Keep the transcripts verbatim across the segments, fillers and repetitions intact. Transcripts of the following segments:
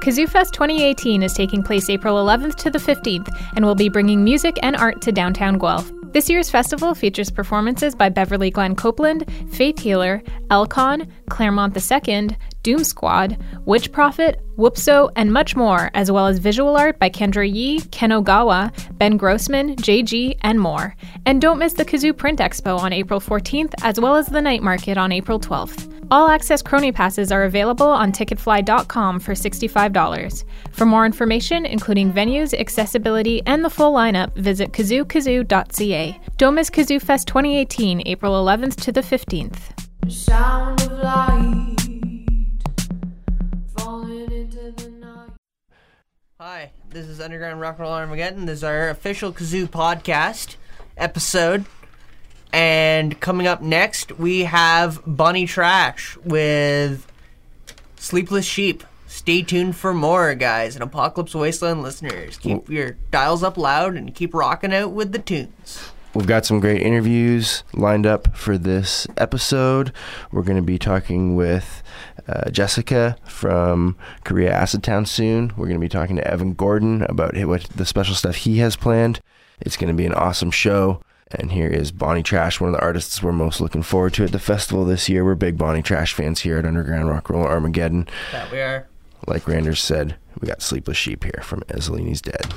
Kazoo Fest twenty eighteen is taking place April eleventh to the fifteenth and will be bringing music and art to downtown Guelph. This year's festival features performances by Beverly Glenn Copeland, Faith Healer, Elcon, Claremont the Second, Doom Squad, Witch Prophet, Whoopso, and much more, as well as visual art by Kendra Yee, Ken Ogawa, Ben Grossman, J G, and more. And don't miss the Kazoo Print Expo on April fourteenth, as well as the Night Market on April twelfth. All access Crony passes are available on ticketfly dot com for sixty-five dollars. For more information, including venues, accessibility, and the full lineup, visit kazoo kazoo dot c a. Don't miss Kazoo Fest twenty eighteen, April eleventh to the fifteenth. Sound of light falling into the night. Hi, this is Underground Rock and Roll Armageddon. This is our official Kazoo podcast episode. And coming up next, we have Bonnie Trash with Sleepless Sheep. Stay tuned for more, guys. And Apocalypse Wasteland listeners, keep your dials up loud and keep rocking out with the tunes. We've got some great interviews lined up for this episode. We're going to be talking with uh, Jessica from Korea Acid Town soon. We're going to be talking to Evan Gordon about what the special stuff he has planned. It's going to be an awesome show. And here is Bonnie Trash, one of the artists we're most looking forward to at the festival this year. We're big Bonnie Trash fans here at Underground Rock Roll Armageddon. That we are. Like Randers said, we got Sleepless Sheep here from Ezzolini's Dead.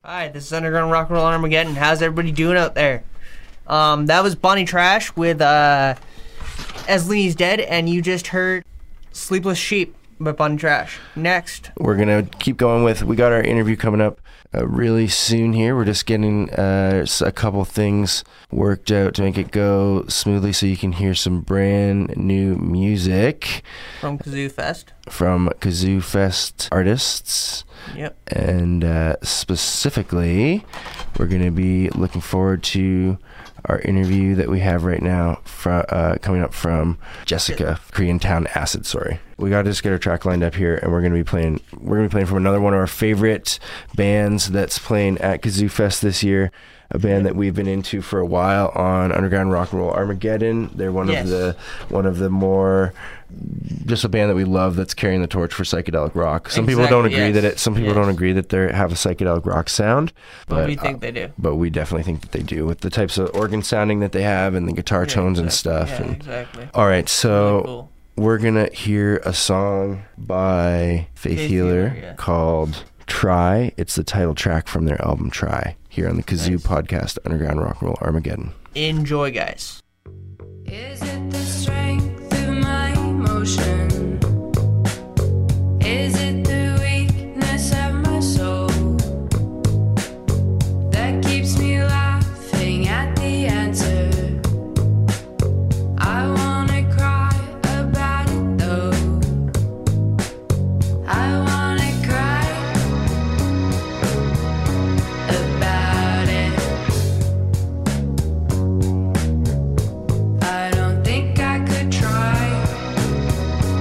Hi, this is Underground Rock and Roll Armageddon. How's everybody doing out there? Um, that was Bonnie Trash with uh, As Leanie's Dead, and you just heard Sleepless Sheep by Bonnie Trash. Next. We're going to keep going with, we got our interview coming up uh, really soon here. We're just getting uh, a couple things worked out to make it go smoothly so you can hear some brand new music. From Kazoo Fest. From Kazoo Fest artists. Yep. And uh, specifically, we're going to be looking forward to our interview that we have right now fr- uh, coming up from Jessica, Korean Town Acid, sorry. We got to just get our track lined up here, and we're going to be playing we're going to be playing from another one of our favorite bands that's playing at Kazoo Fest this year, a band that we've been into for a while on Underground Rock and Roll Armageddon. They're one Yes. of the one of the more just a band that we love that's carrying the torch for psychedelic rock. Some people don't Exactly, agree yes. that it some people Yes. don't agree that they have a psychedelic rock sound, But but we think uh, they do. but we definitely think that they do with the types of organ sounding that they have and the guitar Yeah, tones and exactly. stuff. Yeah, And exactly. all right, so Really cool. we're gonna hear a song by Faith, Faith Healer, Healer, yeah. called Try. It's the title track from their album Try, here on the Kazoo Nice. podcast, Underground Rock and Roll Armageddon. Enjoy, guys. Is it the strength of my emotion? Is it the weakness of my soul that keeps me laughing at the answer? I wanna cry about it though. I wanna cry about it. I don't think I could try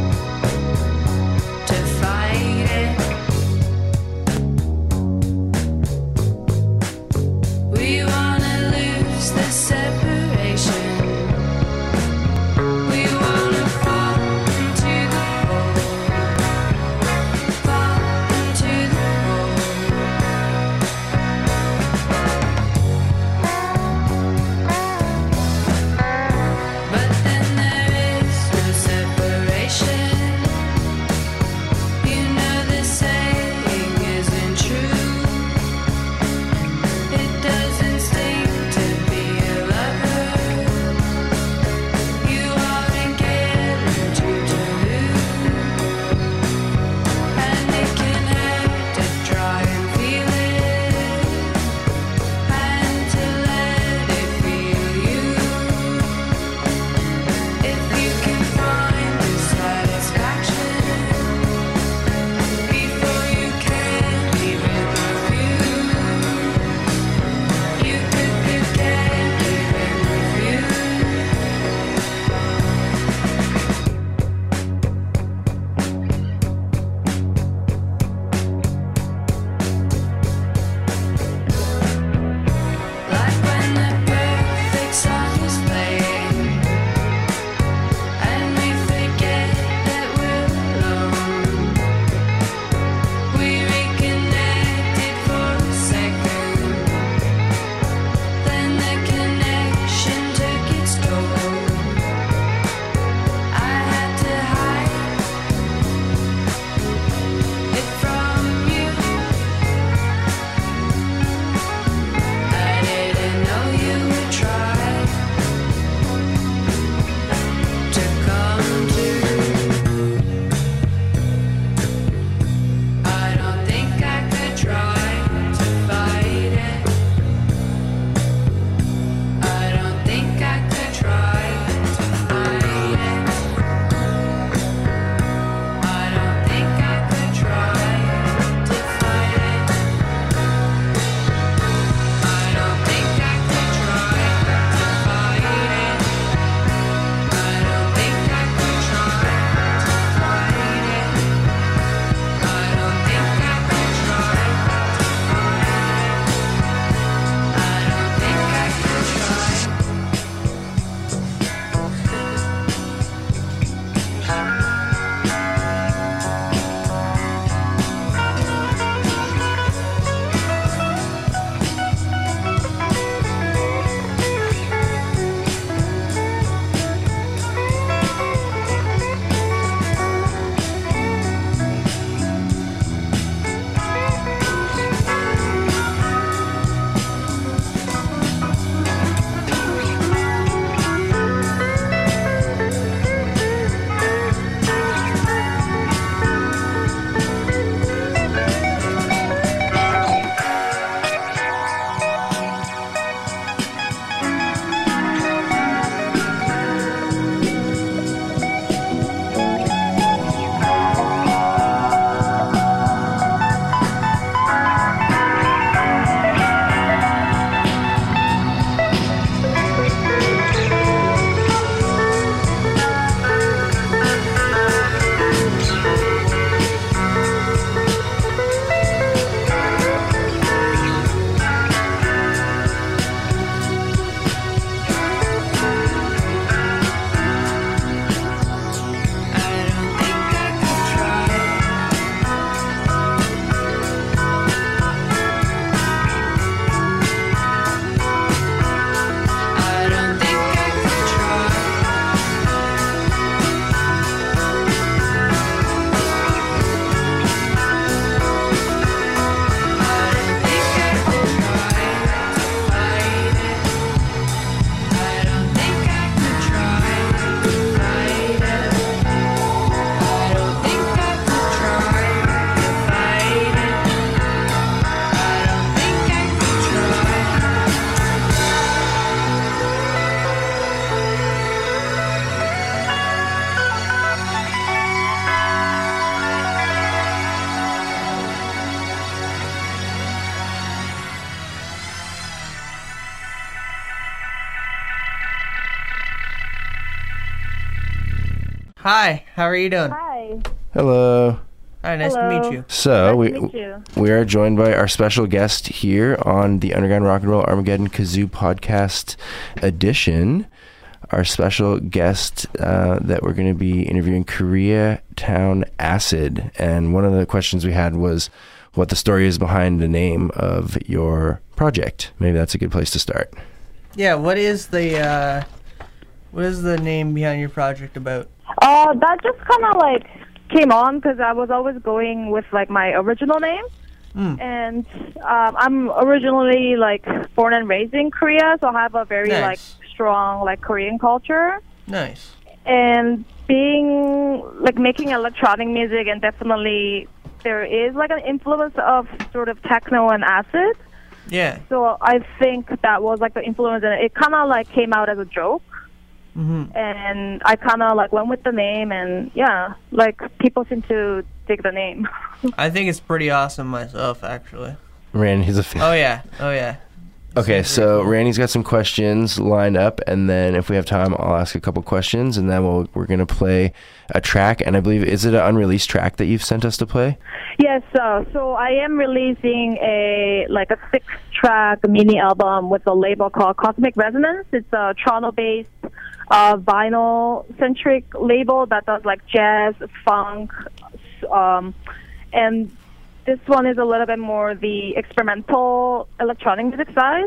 Hi, how are you doing? Hi. Hello. Hi, nice Hello. to meet you. So Nice we to meet you. we are joined by our special guest here on the Underground Rock and Roll Armageddon Kazoo Podcast Edition. Our special guest uh, that we're going to be interviewing, Koreatown Acid. And one of the questions we had was what the story is behind the name of your project. Maybe that's a good place to start. Yeah, what is the uh, what is the name behind your project about? Uh, that just kind of like came on because I was always going with like my original name. Mm. And um, I'm originally like born and raised in Korea, so I have a very Nice. like strong like Korean culture. Nice. And being like making electronic music, and definitely there is like an influence of sort of techno and acid. Yeah. So I think that was like the influence, and it kind of like came out as a joke. Mm-hmm. And I kind of like went with the name, and yeah, like people seem to dig the name. I think it's pretty awesome myself, actually. Randy's a fan. Oh yeah. Oh yeah. Okay, Sounds so very cool. Randy's got some questions lined up, and then if we have time, I'll ask a couple questions, and then we'll, we're going to play a track. And I believe, is it an unreleased track that you've sent us to play? Yes, uh, so I am releasing a like a six-track mini album with a label called Cosmic Resonance. It's a Toronto-based uh, vinyl-centric label that does like jazz, funk, um, and this one is a little bit more the experimental electronic music side.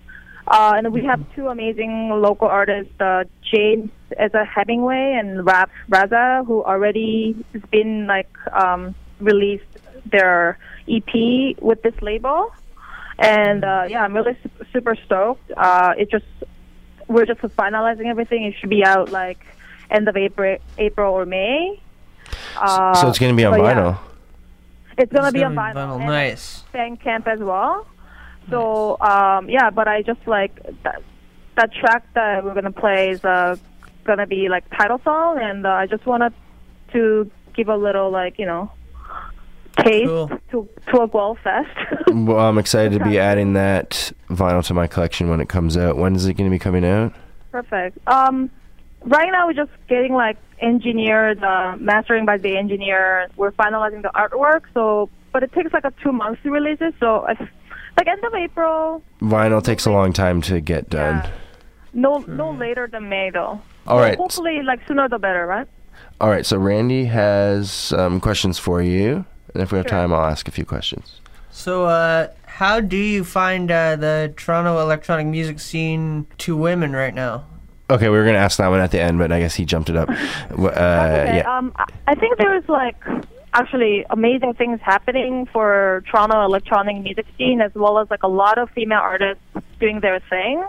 Uh, and we have two amazing local artists, uh, James Eza Hemingway and Rap Raza, who already has been like um, released their E P with this label. And uh, yeah, I'm really su- super stoked. Uh, it just we're just finalizing everything. It should be out like end of April, April or May. Uh, so it's going to be on but yeah. vinyl. It's gonna It's be on gonna be vinyl. vinyl. and Nice. Bandcamp as well. So um, yeah, but I just like that that track that we're gonna play is uh, gonna be like title song, and uh, I just wanted to give a little like you know taste Cool. to to a Guelph fest. Well, I'm excited to be Okay. adding that vinyl to my collection when it comes out. When is it going to be coming out? Perfect. Um, right now we're just getting like engineered, uh, mastering by the engineer. We're finalizing the artwork, so but it takes like a two months to release it. So I, like end of April. Vinyl takes a long time to get done. Yeah. No, no later than May though. All So right. Hopefully, like sooner the better, right? All right, so Randy has some questions for you. And if we have Sure. time, I'll ask a few questions. So, uh, how do you find uh, the Toronto electronic music scene to women right now? Okay, we were going to ask that one at the end, but I guess he jumped it up. W- Uh, Okay. yeah. Um, I- I think there's like actually amazing things happening for Toronto electronic music scene, as well as like a lot of female artists doing their thing.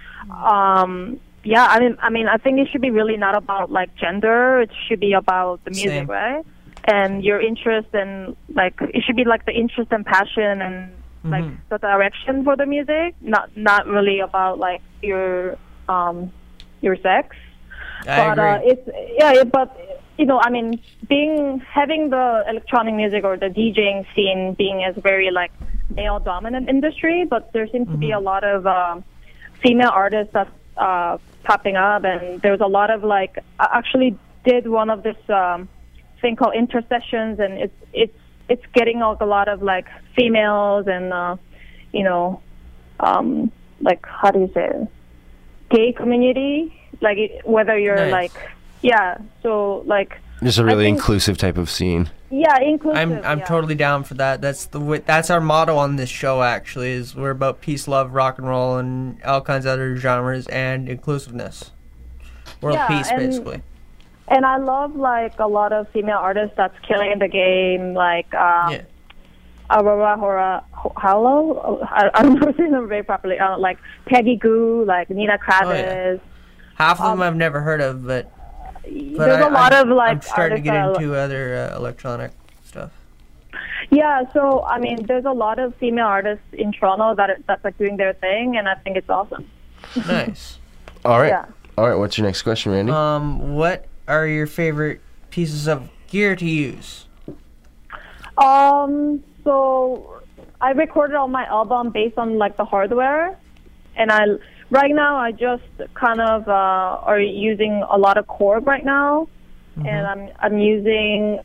Um, yeah, I mean, I mean, I think it should be really not about like gender. It should be about the music, Same. right? And your interest and like it should be like the interest and passion and like Mhm. the direction for the music, not not really about like your um your sex. I but uh, agree. it's yeah, it, but you know, I mean, being having the electronic music or the DJing scene being as very like male dominant industry, but there seems to be a lot of um, female artists that's uh, popping up, and there's a lot of like I actually did one of this um, thing called Intersessions, and it's it's it's getting like a lot of like females and uh, you know um, like how do you say it? Gay community, like it, whether you're Nice. like yeah, so like Just a I really think- inclusive type of scene. yeah, inclusive. I'm I'm yeah. totally down for that. That's the wi- that's our motto on this show. Actually, is we're about peace, love, rock and roll, and all kinds of other genres and inclusiveness. World Yeah, peace, and- basically. And I love like a lot of female artists that's killing the game, like um, Yeah. Aurora Hora Hello. I, I don't know if them very properly. Uh, like Peggy Goo, like Nina Kravis. Half of them um, I've never heard of, but, but There's I- a lot I- of like I'm starting to get artists that- into other uh, electronic stuff. Yeah, so I mean, there's a lot of female artists in Toronto that are, that's like doing their thing, and I think it's awesome. Nice. All right. Yeah. All right, what's your next question, Randy? Um, what are your favorite pieces of gear to use? Um, so I recorded all my album based on like the hardware, and I right now I just kind of uh, are using a lot of Korg right now. and I'm I'm using.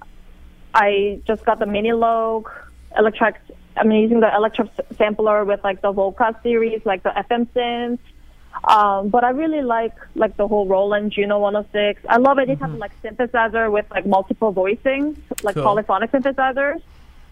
I just got the Mini Logue electric. I'm using the electric sampler with like the Volca series, like the F M synth. Um, but I really like like the whole Roland Juno one oh six. I love any type of like synthesizer with like multiple voicings, like Cool. polyphonic synthesizers.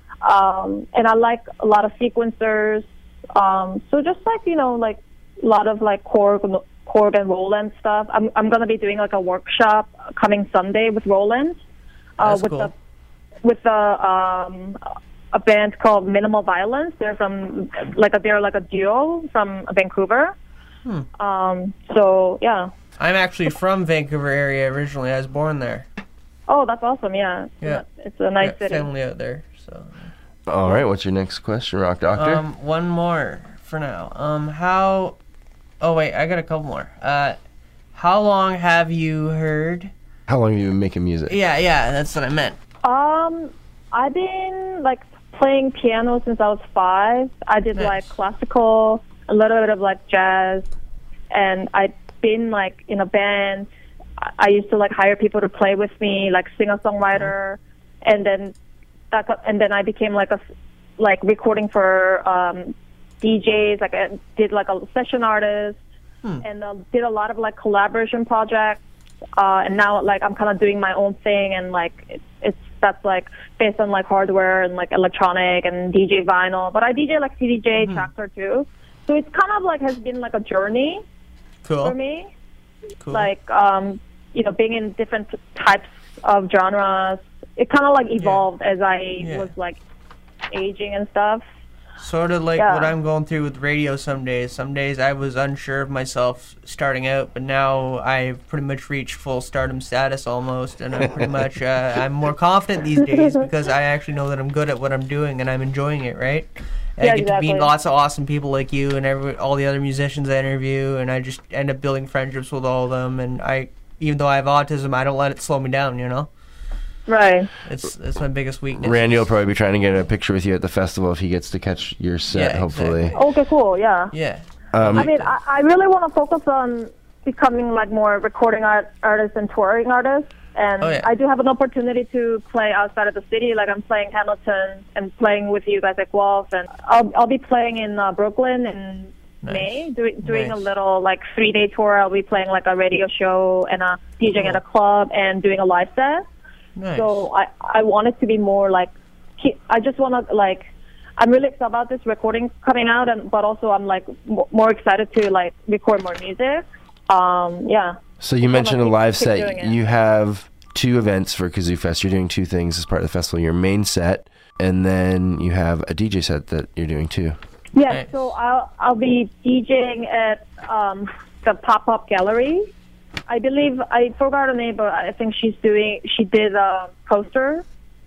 Um, and I like a lot of sequencers. Um, so just like you know, like a lot of like Korg, Korg and Roland stuff. I'm I'm gonna be doing like a workshop coming Sunday with Roland. Uh, That's with cool. the with the um, a band called Minimal Violence. They're from like a, they're like a duo from Vancouver. Hmm. Um, so yeah. I'm actually from Vancouver area originally. I was born there. Oh, that's awesome. Yeah. Yeah. It's a nice Got city. family out there. So, All right, what's your next question, Rock Doctor? um, one more for now. Um, how? Oh wait, I got a couple more. Uh, how long have you heard? How long have you been making music? Yeah, yeah, that's what I meant. Um, I've been like playing piano since I was five. I did Nice. like classical, a little bit of like jazz, and I've been like in a band. I- I used to like hire people to play with me, like singer-songwriter, and then that got, and then I became like a s- like recording for um, D Js. Like I did like a session artist, Hmm. and uh, did a lot of like collaboration projects. Uh, and now like I'm kind of doing my own thing, and like it's, it's that's like based on like hardware and like electronic and D J vinyl. But I D J like C D J tractor too, so it's kind of like has been like a journey Cool. for me. Cool. Like um, you know, being in different types of genres. It kind of like evolved as I Yeah. was like aging and stuff. Sort of like Yeah. what I'm going through with radio some days. Some days I was unsure of myself starting out, but now I've pretty much reached full stardom status almost, and I'm pretty much, uh, I'm more confident these days because I actually know that I'm good at what I'm doing and I'm enjoying it, right? And Yeah, I get to meet exactly. lots of awesome people like you and every, all the other musicians I interview, and I just end up building friendships with all of them, and I, even though I have autism, I don't let it slow me down, you know? Right. It's, it's my biggest weakness. Randy will probably be trying to get a picture with you at the festival if he gets to catch your set, Yeah, hopefully. exactly. Okay, cool. Yeah. Yeah. Um, I mean, I, I really want to focus on becoming like more recording art artist and touring artist. And Oh, yeah. I do have an opportunity to play outside of the city. Like I'm playing Hamilton and playing with you guys at Guelph, and I'll I'll be playing in uh, Brooklyn in Nice. May, doing doing Nice. a little like three day tour. I'll be playing like a radio show and a DJing at a club and doing a live set. Nice. So I I want it to be more like keep, I just want to like I'm really excited about this recording coming out, and but also I'm like m- more excited to like record more music. Um, yeah. so you mentioned a keep- live keep doing set. it. You have two events for Kazoo Fest. You're doing two things as part of the festival. Your main set, and then you have a D J set that you're doing too. Yeah, Nice. so I'll I'll be DJing at um, the pop up gallery. I believe I forgot her name, but I think she's doing. She did a poster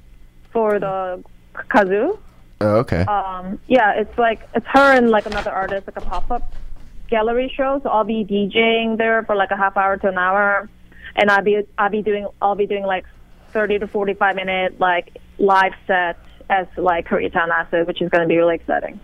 for the kazoo. Oh, okay. Um, yeah, it's like it's her and like another artist, like a pop up gallery show. So I'll be DJing there for like a half hour to an hour, and I'll be I'll be doing I'll be doing like thirty to forty five minute like live set as like Koreatown Acid, which is going to be really exciting.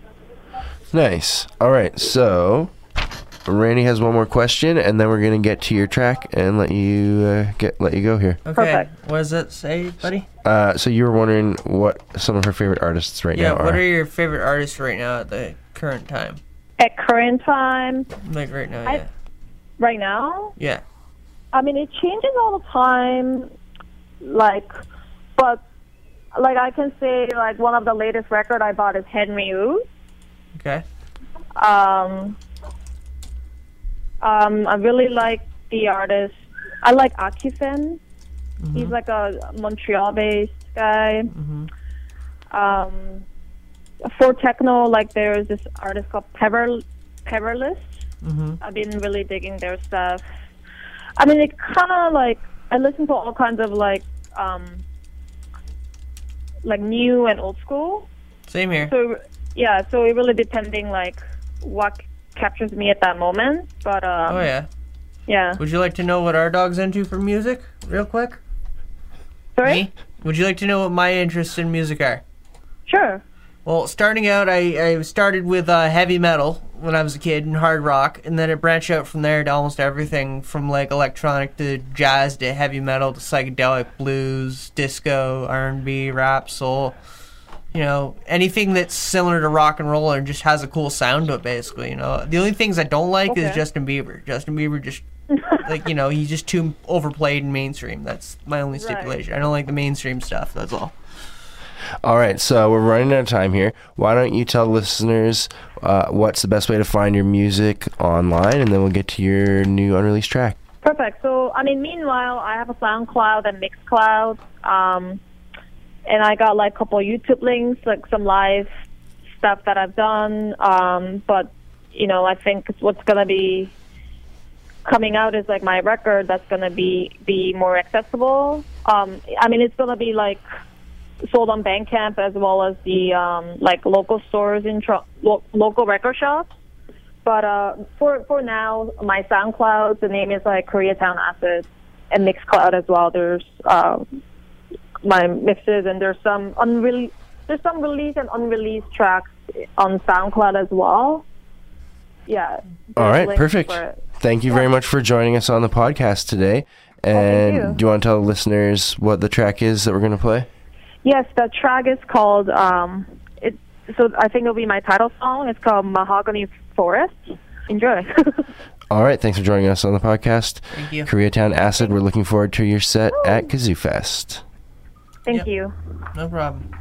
Nice. All right, so Randy has one more question, and then we're gonna get to your track and let you uh, get let you go here. Okay. Perfect. What does it say, buddy? Uh, so you were wondering what some of her favorite artists right Yeah, now what are. are your favorite artists right now at the current time? At current time, Like right now, I- yeah. right now, Yeah. I mean, it changes all the time. Like, but like I can say, like one of the latest record I bought is Henry Wu. Okay. Um, um, I really like the artist. I like Akifen. He's like a Montreal-based guy. Um, for techno, like there's this artist called Pepper Pepperless. Mm-hmm. I've been really digging their stuff. I mean, it kind of like I listen to all kinds of like um, like new and old school. Same here. So yeah, so it really depending like what captures me at that moment. But um, Oh yeah. yeah. Would you like to know what our dog's into for music, real quick? Sorry. Me? Would you like to know what my interests in music are? Sure. Well, starting out, I, I started with uh, heavy metal, when I was a kid in hard rock, and then it branched out from there to almost everything from like electronic to jazz to heavy metal to psychedelic, blues, disco, R and B, rap, soul. You know, anything that's similar to rock and roll and just has a cool sound to it, basically. You know, the only things I don't like Okay. is Justin Bieber. Justin Bieber just like you know he's just too overplayed and mainstream. That's my only stipulation. I don't like the mainstream stuff. That's all. All right, so we're running out of time here. Why don't you tell listeners uh, what's the best way to find your music online, and then we'll get to your new unreleased track. Perfect. So, I mean, meanwhile, I have a SoundCloud and Mixcloud, um, and I got like a couple YouTube links, like some live stuff that I've done. Um, but you know, I think what's gonna be coming out is like my record that's gonna be be more accessible. Um, I mean, it's gonna be like sold on Bandcamp as well as the um, like local stores in tro- lo- local record shops. But uh, for for now, my SoundCloud, the name is like Koreatown Acid, and Mixcloud as well. There's uh, my mixes, and there's some unreleased, there's some released and unreleased tracks on SoundCloud as well. Yeah. All there's right, links perfect. for it. Thank you very much for joining us on the podcast today. And you. do you want to tell the listeners what the track is that we're going to play? Yes, the track is called. Um, it so I think it'll be my title song. It's called Mahogany Forest. Enjoy. All right, thanks for joining us on the podcast. Thank you. Koreatown Acid, we're looking forward to your set at Kazoo Fest. Thank Yep. you. No problem.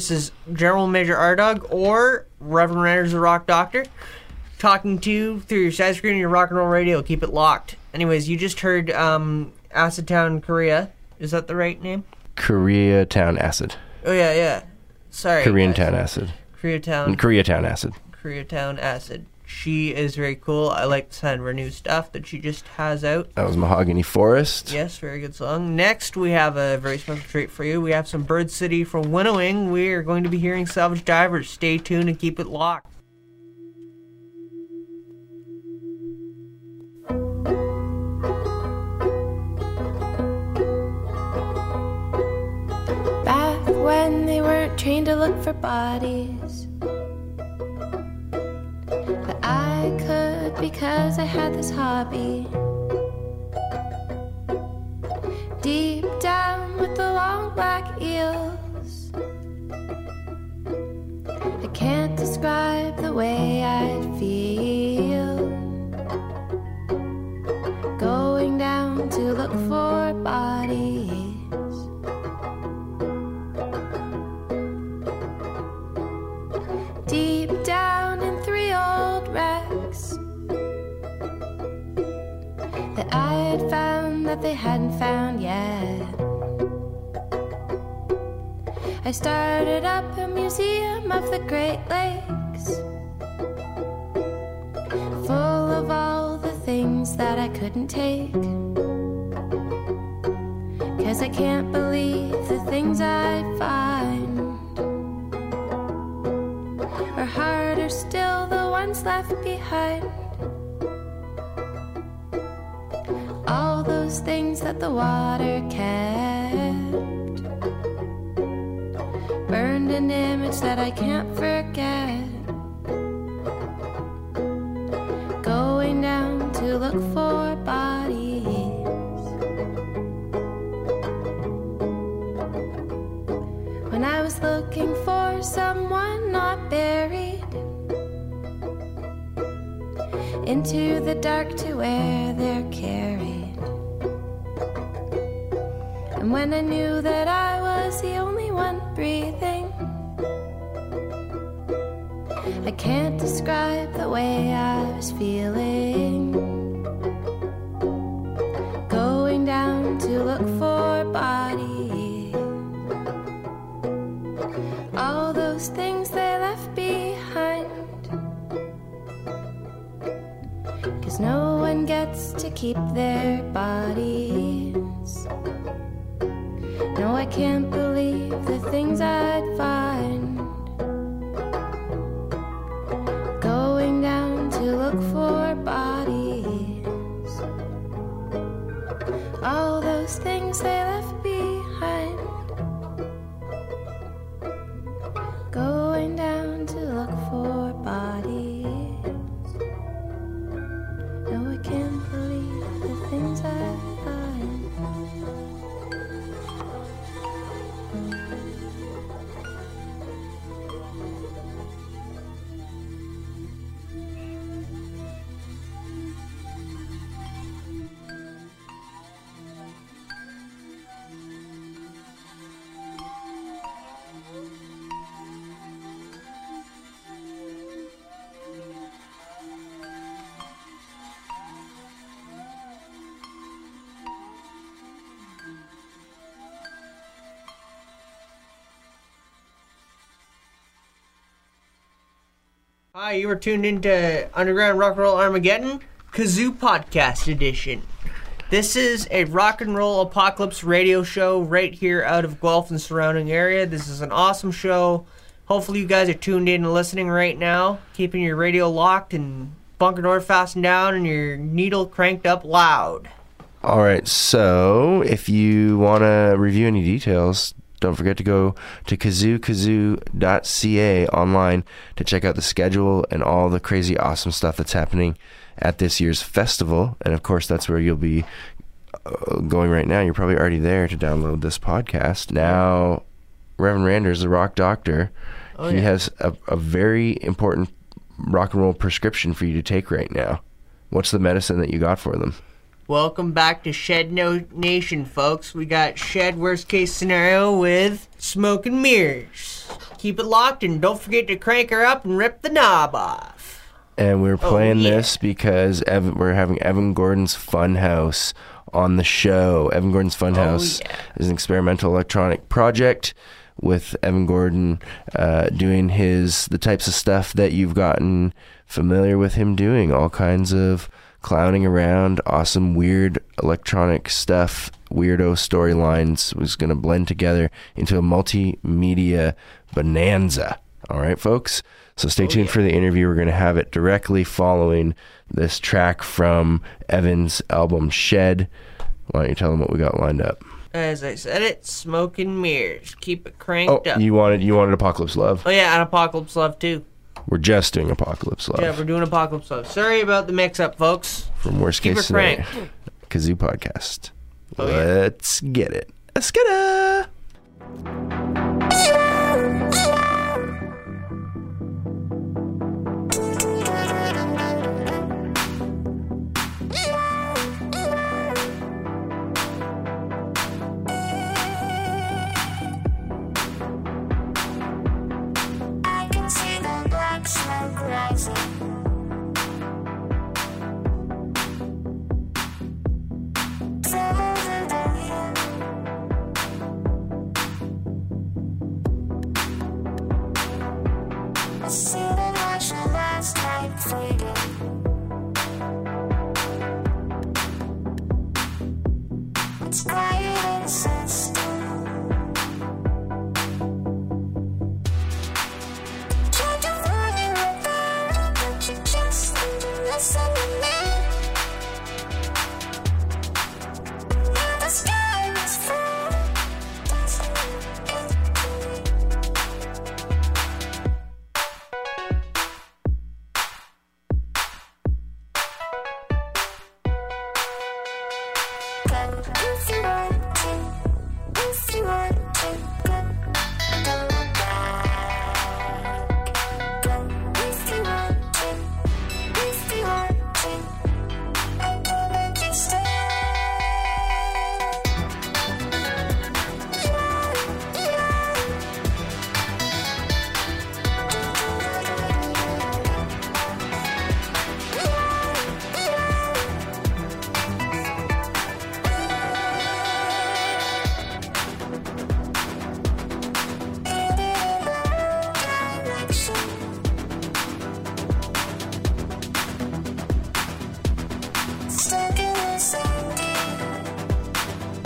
This is General Major R-Dog or Reverend Randers the Rock Doctor talking to you through your side screen and your rock and roll radio. Keep it locked. Anyways, you just heard um, Acid Town, Korea. Is that the right name? Koreatown Acid. Oh, yeah, yeah. Sorry. Koreatown Acid. Koreatown. Koreatown Acid. Koreatown Acid. She is very cool. I like the sound of her new stuff that she just has out. That was Mahogany Forest. Yes, very good song. Next, we have a very special treat for you. We have some Bird City from Winnowing. We are going to be hearing Salvage Divers. Stay tuned and keep it locked. Back when they weren't trained to look for bodies, but I could because I had this hobby. Deep down with the long black eels, I can't describe the way I'd feel going down to look for bodies. Deep down in three old wrecks that I had found that they hadn't found yet, I started up a museum of the Great Lakes, full of all the things that I couldn't take, 'cause I can't believe the things I'd find, or harder still, the ones left behind. All those things that the water kept, burned an image that I can't forget. Going down to look for bodies. When I was looking for someone not buried, into the dark to where they're carried, and when I knew that I was the only one breathing, I can't describe the way I was feeling, going down to look for bodies. All those things they left behind, 'cause no one gets to keep their bodies. No, I can't believe the things I'd find, going down to look for bodies. All those things they left behind, going down to look for bodies. No, I can't believe the things I find. Hi, you were tuned into Underground Rock and Roll Armageddon, Kazoo Podcast Edition. This is a rock and roll apocalypse radio show right here out of Guelph and surrounding area. This is an awesome show. Hopefully you guys are tuned in and listening right now, keeping your radio locked and bunker door fastened down and your needle cranked up loud. All right, so if you want to review any details, don't forget to go to kazoo kazoo dot c a online to check out the schedule and all the crazy awesome stuff that's happening at this year's festival. And of course, that's where you'll be uh, going right now. You're probably already there to download this podcast. Now, Reverend Randers, the Rock Doctor, Oh, he yeah. has a, a very important rock and roll prescription for you to take right now. What's the medicine that you got for them? Welcome back to Shed No Nation, folks. We got Shed Worst Case Scenario with Smoke and Mirrors. Keep it locked and don't forget to crank her up and rip the knob off. And we're playing Oh, yeah. this because Evan, we're having Evan Gordon's Funhouse on the show. Evan Gordon's Funhouse Oh, yeah. is an experimental electronic project with Evan Gordon uh, doing his the types of stuff that you've gotten familiar with him doing, all kinds of clowning around, awesome, weird electronic stuff, weirdo storylines was going to blend together into a multimedia bonanza. All right, folks? So stay tuned yeah. for the interview. We're going to have it directly following this track from Evan's album Shed. Why don't you tell them what we got lined up? As I said it, Smoke and Mirrors. Keep it cranked Oh, up. you wanted you wanted Apocalypse Love. Oh, yeah, and Apocalypse Love, too. We're just doing Apocalypse Love Yeah, we're doing Apocalypse Love. Sorry about the mix-up, folks. from Worst Keep Case it Scenario cranked. Kazoo Podcast. Oh, yeah. Let's get it. Let's get it. I can see the black smoke rising. Follow the wind. I see the national last night fading. It's quiet and so still. Tried to warn you about it, but you just didn't listen to me. Now the sky is full, dancing empty. Go if you want to, if you want to, go, go back. Go if you want to, if you want to, I can make you stay. Stuck in the same game.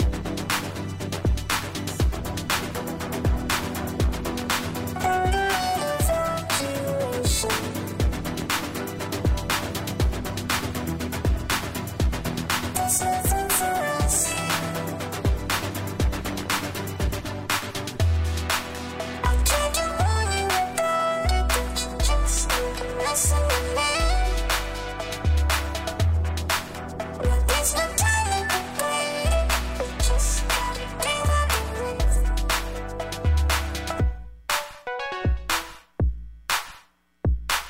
Under evacuation. There's nothing for us here. I tried to warn you about it, but you just didn't listen to me. Well, there's no time to complain. We just gotta do what we live.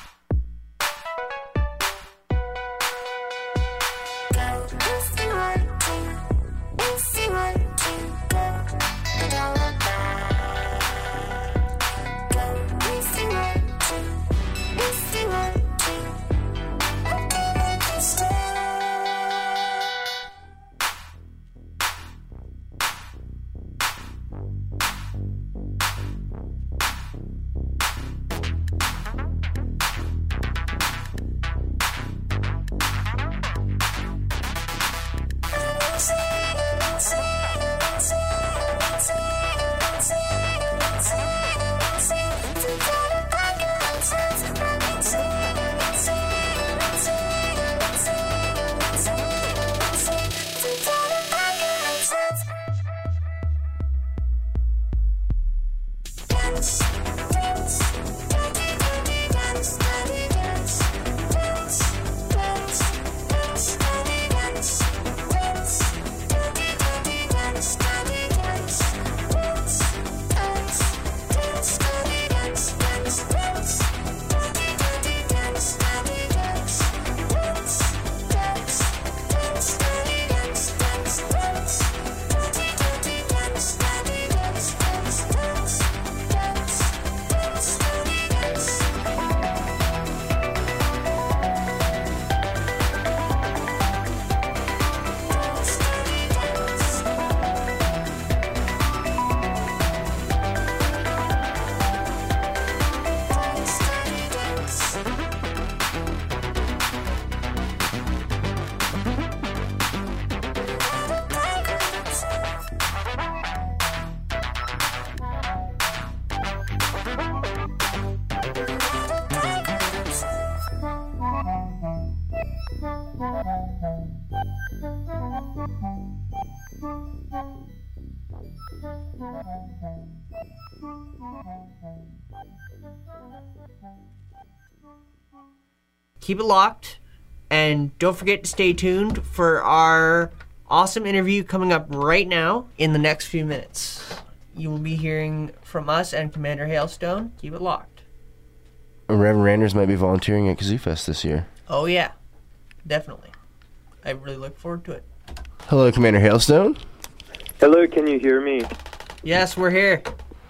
Keep it locked, and don't forget to stay tuned for our awesome interview coming up right now in the next few minutes. You will be hearing from us and Commander Hailstone. Keep it locked. Reverend Randers might be volunteering at Kazoo Fest this year. Oh, yeah. Definitely. I really look forward to it. Hello, Commander Hailstone. Hello, can you hear me? Yes, we're here.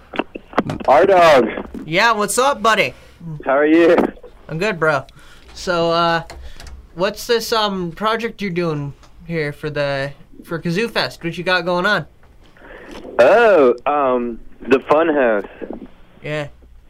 R-Dog, Yeah, what's up, buddy? how are you? I'm good, bro. So, uh, what's this um project you're doing here for the for Kazoo Fest? What you got going on? Oh, um, the Funhouse. Yeah.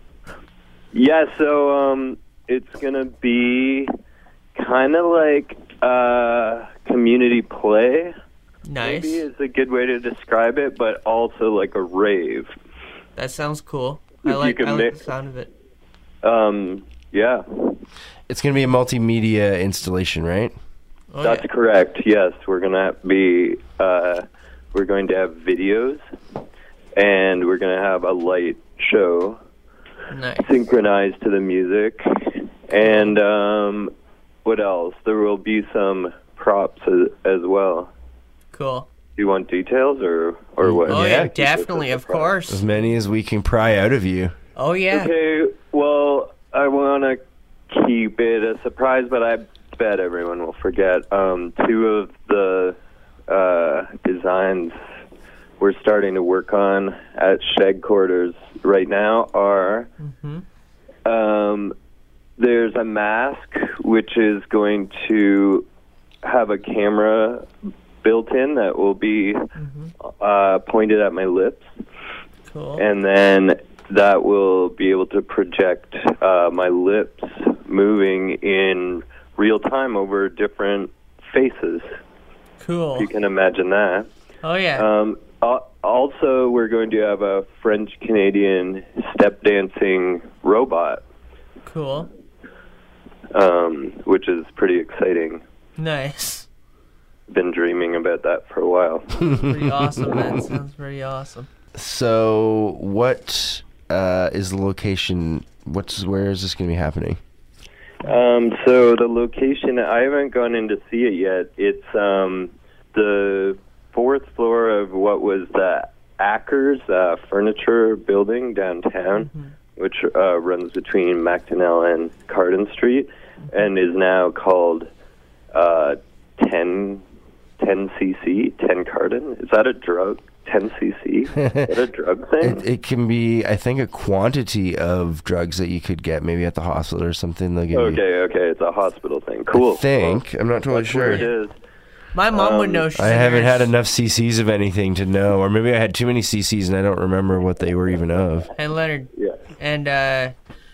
Yeah, so, um, it's gonna be kind of like a community play. Nice. Maybe is a good way to describe it, but also like a rave. That sounds cool. If I you like can I like mix- the sound of it. Um, yeah, It's going to be a multimedia installation, right? Oh, that's yeah. correct. Yes, we're gonna be, uh, we're going to have videos, and we're gonna have a light show Nice. synchronized to the music, and um, what else? There will be some props as, as well. Cool. Do you want details or or what? Oh, Yeah, yeah, definitely, of As course. many as we can pry out of you. Oh, yeah. Okay, well, I want to keep it a surprise, but I bet everyone will forget. Um, two of the uh, designs we're starting to work on at Shed Quarters right now are Mm-hmm. um, there's a mask which is going to have a camera built in that will be uh, pointed at my lips. Cool. And then that will be able to project uh, my lips moving in real time over different faces. Cool. You can imagine that. Oh, yeah. Um, al- also, we're going to have a French-Canadian step dancing robot, Cool. um, which is pretty exciting. Nice. Been dreaming about that for a while. Pretty awesome, man. Sounds pretty awesome. So, what uh, is the location? What's where is this going to be happening? Um, so the location, I haven't gone in to see it yet. It's um, the fourth floor of what was the Ackers uh, furniture building downtown, Mm-hmm. which uh, runs between MacDonnell and Carden Street, and is now called uh, ten, ten C C, ten Carden. Is that a drug? ten C C? Is that a drug thing? It, it can be, I think, a quantity of drugs that you could get maybe at the hospital or something. They'll give you. Okay, okay, it's a hospital thing. Cool. I think. I'm not totally That's where sure. it is. My mom would Um, know. She's I a haven't nurse. had enough C Cs of anything to know, or maybe I had too many C Cs and I don't remember what they were even of. And Leonard. Yeah. And, uh,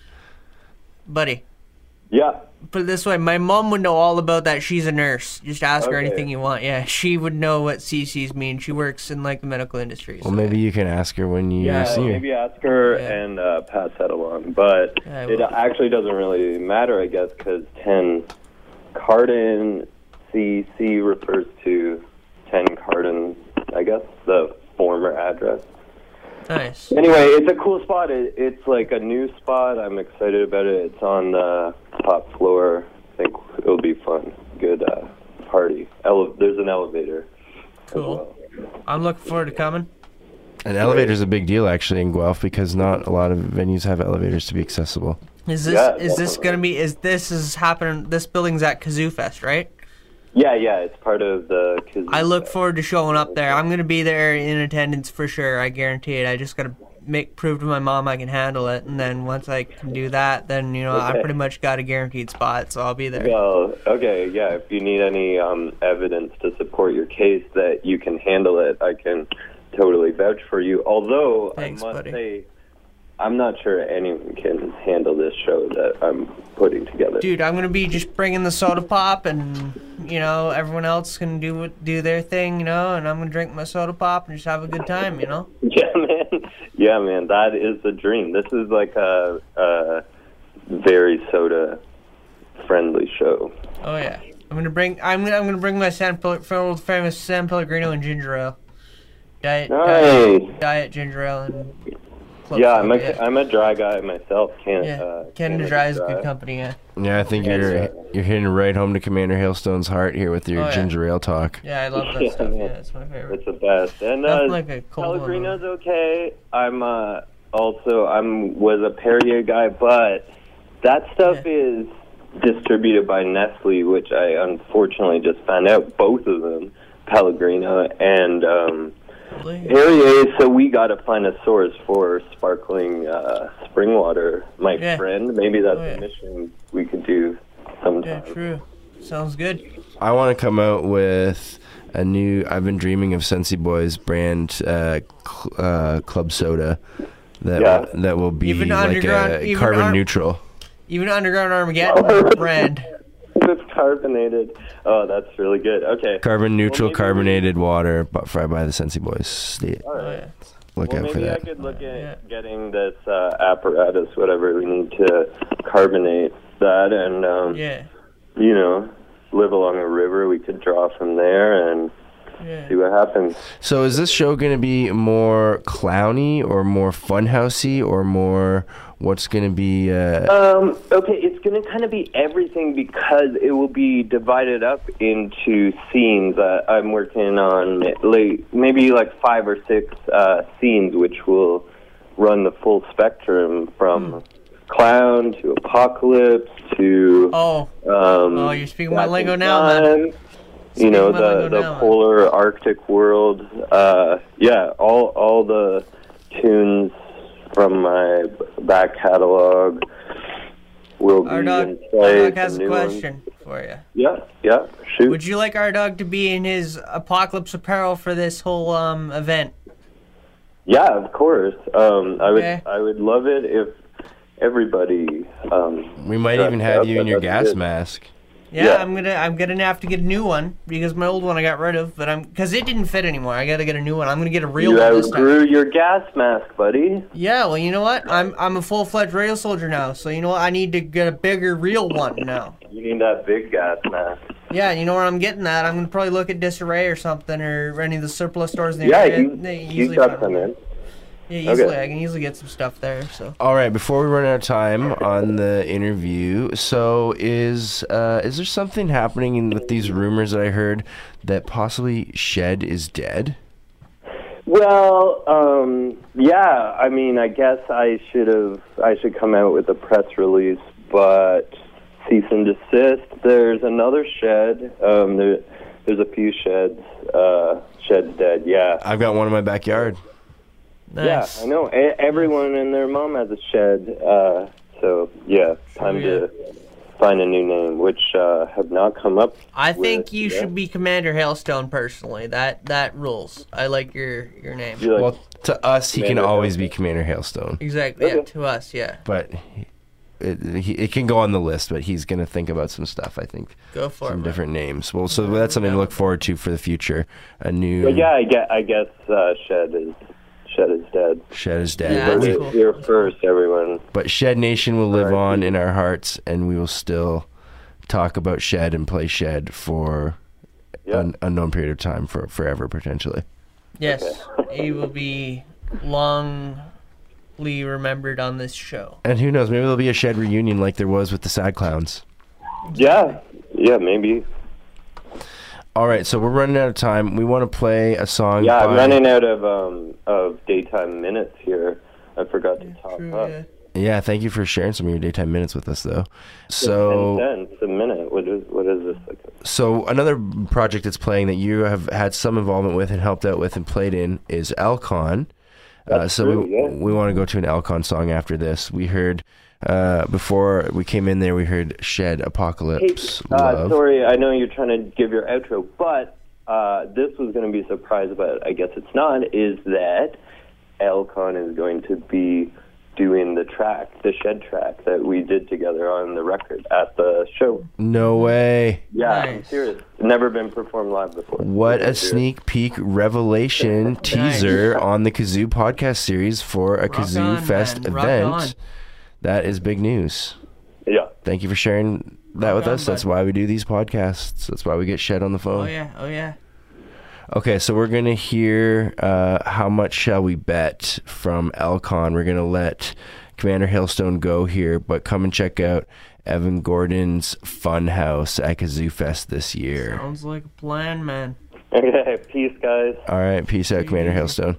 buddy. Yeah. Put it this way, my mom would know all about that. She's a nurse. Just ask her Okay. anything you want. Yeah, she would know what C Cs mean. She works in like the medical industry. Well, so- maybe you can ask her when you Yeah, see her. maybe ask her Yeah. and uh, pass that along. But Yeah, I it will. actually doesn't really matter, I guess, because ten Carden C C refers to ten Carden, I guess, the former address. Nice. Anyway, it's a cool spot. It, it's like a new spot. I'm excited about it. It's on the top floor. I think it'll be fun. Good uh, party. Ele- there's an elevator. as Cool. well. I'm looking forward to coming. An elevator's a big deal actually in Guelph because not a lot of venues have elevators to be accessible. Is this Yeah, is this definitely. gonna be is this is happening? This building's at Kazoo Fest, right? Yeah, yeah, it's part of the Kazoo I look Fest. forward to showing up there. I'm gonna be there in attendance for sure. I guarantee it. I just gotta make prove to my mom I can handle it, and then once I can do that, then you know I Okay. pretty much got a guaranteed spot, so I'll be there. Well, okay, yeah. If you need any um, evidence to support your case that you can handle it, I can totally vouch for you. Although Thanks, I must buddy. say, I'm not sure anyone can handle this show that I'm putting together. Dude, I'm gonna be just bringing the soda pop, and you know everyone else can do what- do their thing, you know, and I'm gonna drink my soda pop and just have a good time, you know. Yeah, man. Yeah, man. That is the dream. This is like a, a very soda-friendly show. Oh yeah, I'm gonna bring I'm gonna I'm gonna bring my San Pel- world famous San Pellegrino and ginger ale, diet Nice. diet, diet ginger ale and Yeah, I'm a, yeah. I'm a dry guy myself. Can't. Yeah, Uh, Canada Dry is good company. Yeah, Yeah, I think Yeah, you're yeah. you're hitting right home to Commander Hailstone's heart here with your Oh, yeah. ginger ale talk. yeah, I love that Yeah, stuff. man. Yeah, it's my favorite. It's the best. And Nothing uh, like a cold one, Pellegrino's okay. I'm uh, also I'm was a Perrier guy, but that stuff Yeah. is distributed by Nestle, which I unfortunately just found out. Both of them, Pellegrino and um, Really? Perrier. So we got to find a source for sparkling uh, spring water, my Yeah. friend. Maybe that's Oh, yeah. a mission we could do Yeah, sometime. true. Sounds good. I want to come out with a new. I've been dreaming of Sensi Boys brand uh, cl- uh, club soda that Yeah. that will be Even like underground- a even carbon ar- neutral. Even Underground Armageddon brand. It's carbonated. Oh, that's really good. Okay. Carbon neutral maybe we- carbonated water, but fried by the Sensi Boys. Stay, All Oh, right. yeah. look Well, out for maybe I that. could look at Yeah. getting this uh, apparatus, whatever we need to carbonate that, and um, Yeah. you know, live along a river. We could draw from there and Yeah. see what happens. So is this show going to be more clowny or more funhousey or more? What's going to be? Uh, Um, okay, it's going to kind of be everything because it will be divided up into scenes. Uh, I'm working on like maybe like five or six uh, scenes, which will run the full spectrum from clown to apocalypse to Oh, um, Oh, you're speaking my Back in lingo now, man. Time. You know, Speaking my the lingo the now, man. polar Arctic world. Uh, yeah, all all the tunes from my back catalog will be our dog, in our play. dog has some a new ones. question for you. Yeah, yeah, shoot. Would you like our dog to be in his apocalypse apparel for this whole um event? Yeah, of course. Um, I would Okay. I would love it if everybody. Um, we might dressed even have up, you in but your that's gas good. mask. Yeah, Yeah. I'm gonna I'm gonna have to get a new one because my old one I got rid of, but I'm because it didn't fit anymore. I gotta get a new one. I'm gonna get a real You one this time. outgrew your gas mask, buddy. Yeah, well, you know what? I'm I'm a full fledged rail soldier now, so you know what? I need to get a bigger, real one now. You need that big gas mask. Yeah, you know where I'm getting that. I'm gonna probably look at Disarray or something, or any of the surplus stores in the Yeah, area. you, They you easily got find some them. in. Yeah, easily. Okay. I can easily get some stuff there. So. All right, before we run out of time on the interview, so is uh, is there something happening in, with these rumors that I heard that possibly Shed is dead? Well, um, yeah. I mean, I guess I should have. I should come out with a press release, but cease and desist. There's another shed. Um, there, there's a few sheds. Uh, shed's dead. Yeah. I've got one in my backyard. Nice. Yeah, I know. E- everyone and their mom has a shed. Uh, so yeah, time yeah. to find a new name, which uh, have not come up. I think with you yet. should be Commander Hailstone personally. That that rules. I like your your name. You like- Well, to us, he can Commander always be Hailstone. Commander Hailstone, Exactly. Yeah, Okay. to us, yeah. but it, he, it can go on the list. But he's going to think about some stuff. I think Go for it. some man. different names. Well, so that's something to look forward to for the future. A new But yeah, I guess, I guess uh, Shed is Shed is dead. Shed is dead. Yeah, but, that's we, cool. Here first, everyone. but Shed Nation will live Alright. on in our hearts, and we will still talk about Shed and play Shed for Yeah. an unknown period of time, for forever potentially. Yes, he will be longly remembered on this show. And who knows? Maybe there'll be a Shed reunion like there was with the Sad Clowns. Yeah, yeah, maybe. All right, so we're running out of time. We want to play a song. Yeah, I'm by- running out of um of daytime minutes here. I forgot to top True, up. yeah. Yeah, thank you for sharing some of your daytime minutes with us, though. So, ten cents a minute. What is what is this? Like so another project that's playing that you have had some involvement with and helped out with and played in is Alcon. Uh, That's so true, we yeah. we want to go to an Alcon song after this. We heard uh, before we came in there, we heard Shed Apocalypse uh, Love. sorry, I know you're trying to give your outro, but uh, this was going to be a surprise, but I guess it's not. Is that Alcon is going to be doing the track, the Shed track that we did together on the record at the show. No way! Yeah, I'm Nice. serious. Never been performed live before. What Yeah, a sneak peek revelation teaser on the Kazoo podcast series for a Rock Kazoo on, Fest man. Rock event. on. That is big news. Yeah. Thank you for sharing that Rock with on, us. That's bud. why we do these podcasts. That's why we get Shed on the Oh phone. yeah, oh yeah. Okay, so we're going to hear uh, How Much Shall We Bet from Elcon. We're going to let Commander Hailstone go here, but come and check out Evan Gordon's Funhouse at Kazoo Fest this year. Sounds like a plan, man. Okay, peace, guys. All right, peace out, Commander Hailstone.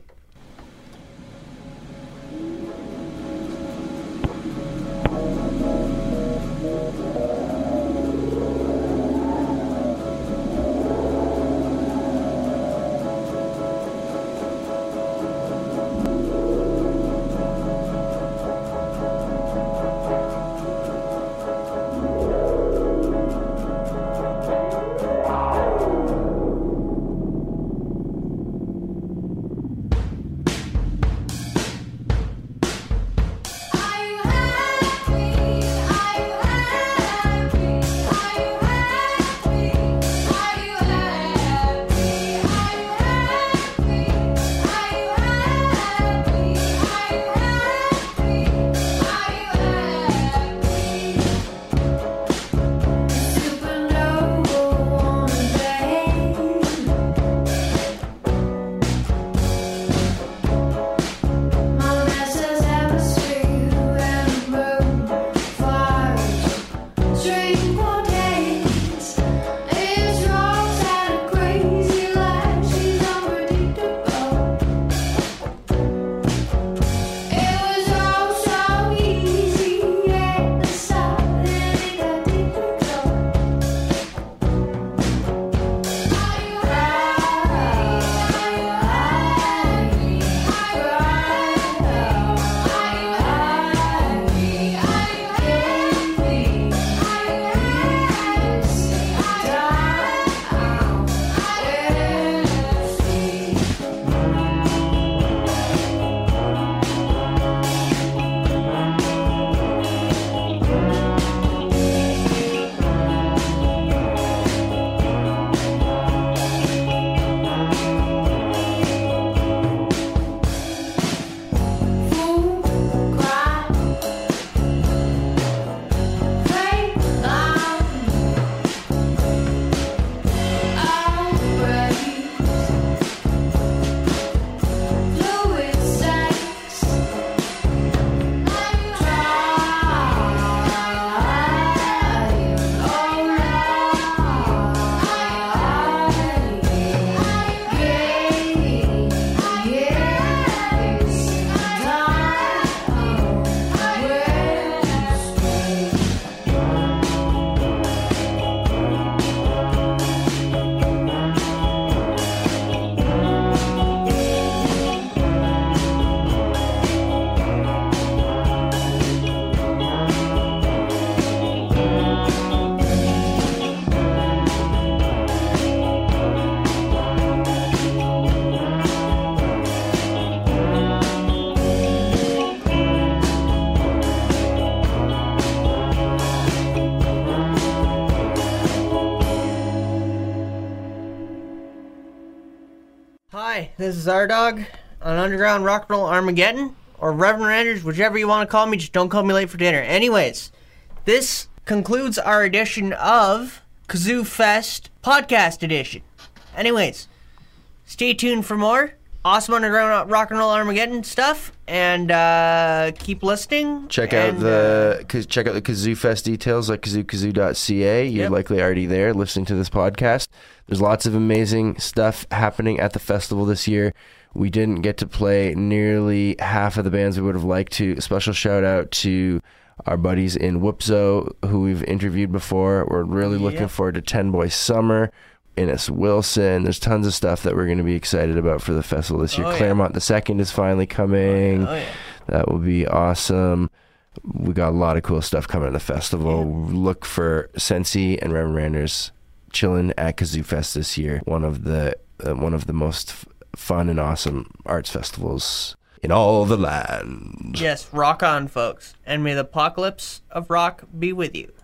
Hi, this is our dog on Underground Rock and Roll Armageddon, or Reverend Randers, whichever you want to call me, just don't call me late for dinner. Anyways, this concludes our edition of Kazoo Fest Podcast Edition. Anyways, stay tuned for more awesome Underground Rock and Roll Armageddon stuff, and uh, keep listening. Check and, out the uh, check out the Kazoo Fest details at kazoo kazoo dot c a. You're Yep. likely already there listening to this podcast. There's lots of amazing stuff happening at the festival this year. We didn't get to play nearly half of the bands we would have liked to. A special shout out to our buddies in Whoopzo, who we've interviewed before. We're really looking Yep. forward to Ten Boy Summer, Innes Wilson. There's tons of stuff that we're going to be excited about for the festival this year. Oh, yeah. Claremont the Second is finally coming. Oh, yeah. That will be awesome. We got a lot of cool stuff coming at the festival. Look for Sensi and Reverend Randers chilling at Kazoo Fest this year. One of the uh, one of the most f- fun and awesome arts festivals in all the land. Yes, rock on, folks. And may the apocalypse of rock be with you.